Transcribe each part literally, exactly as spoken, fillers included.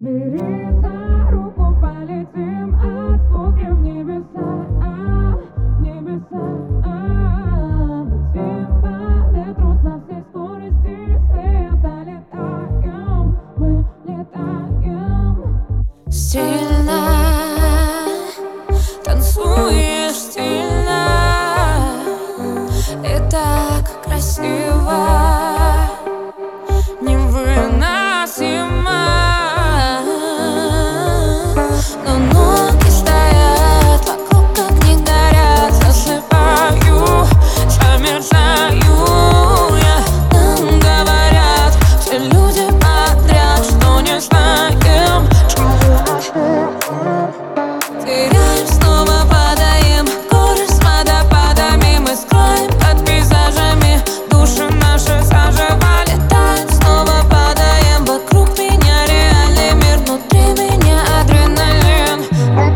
Бери за руку, полетим от скуки в небеса, в небеса. Летим по ветру со всей скорости света. Летаем, мы летаем. Стильно танцуешь, стильно, и так красиво, невыносимо. Но ноги стоят вокруг, как не горят. Засыпаю, замерзаю я. Нам говорят все люди подряд, что не знаем, теряем, снова падаем. Горы с водопадами мы скроем под пейзажами. Души наши заживо летают, снова падаем. Вокруг меня реальный мир, внутри меня адреналин.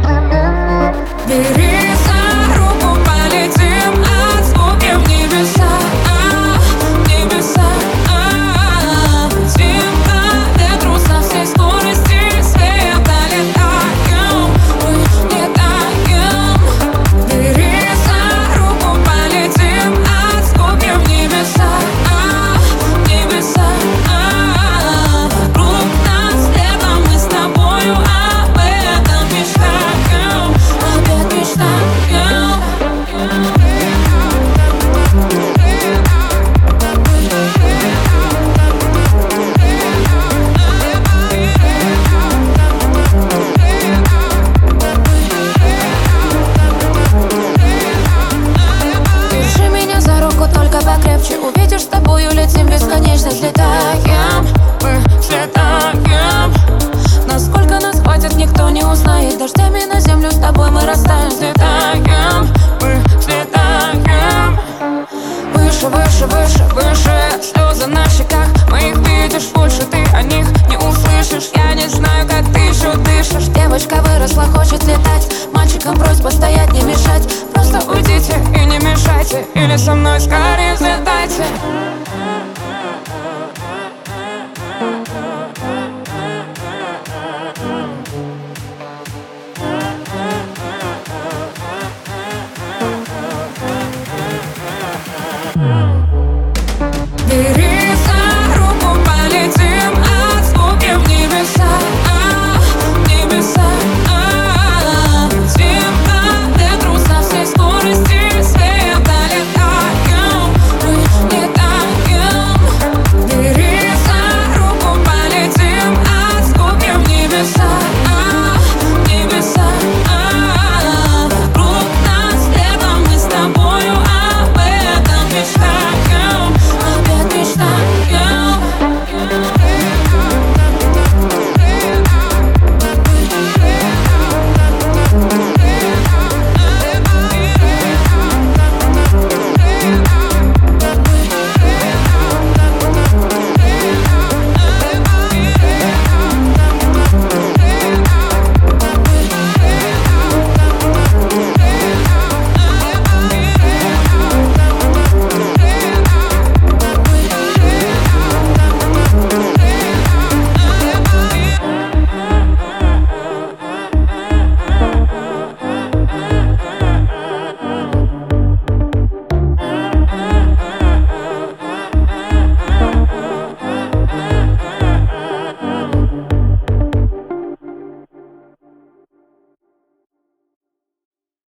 Бери за руку, полетим от скуки в небеса, в небеса. Летим по ветру со всей скорости света. Летаем, мы летаем. Бери за руку, полетим от скуки в небеса, в небеса. Вокруг нас летом, мы с тобою об этом мечтаем, опять мечтаем. Держи меня за руку только покрепче. Увидишь, с тобою летим бесконечно. Взлетаем, мы взлетаем. Насколько нас хватит, никто не узнает. Дождями на землю с тобой мы растаем. Взлетаем, мы взлетаем. Выше, выше, выше, выше. Слезы на щеках, моих видишь больше. Ты о них не услышишь. Я не знаю, как ты еще дышишь. Девочка выросла, хочет летать. Мальчикам просьба стоять, не мешать. Просто уйдите и не мешайте. Или со мной скажите.